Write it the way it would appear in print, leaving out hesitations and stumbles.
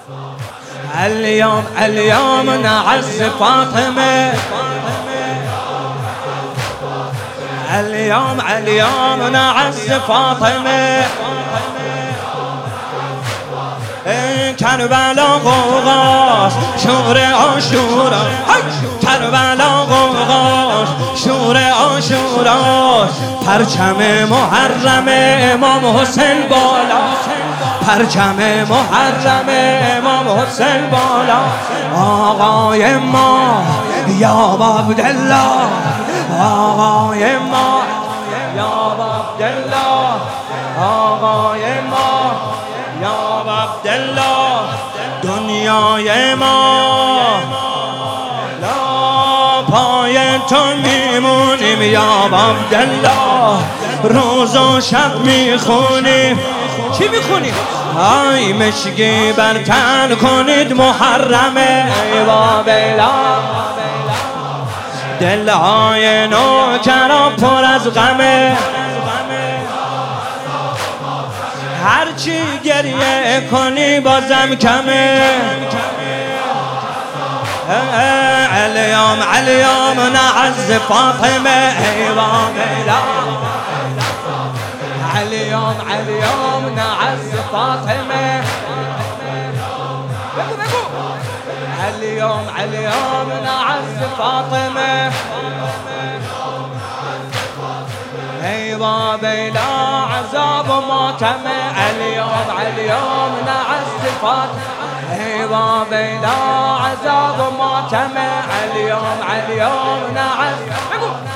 اليوم نعز فاطمة، اليوم نعز فاطمة. کربلا غوغاش شور عاشورا، کربلا غوغاش شور عاشورا. پرچم محرم امام حسین بالا، پرچم محرم امام حسین بالا. آقای ما یا عبدالله، آقای ما یا عبدالله، آقای ما یا عبدالله. دنیای ما لا پای تو میمونیم یا عبدالله. روز و شب میخونیم. چی میخونیم؟ آی مشگی برتن کنید محرمه ای بیلا. دلهای نوکران پر از غمه، هرچی گریه کنی بازم کمه. اليوم نعز فاطمه ای بیلا. اليوم نعز فاطمه. اليوم نعز فاطمه ای بیلا. عذاب و ماتمه. اليوم نعز فاطمه ای بیلا. عذاب و ماتمه. اليوم نعز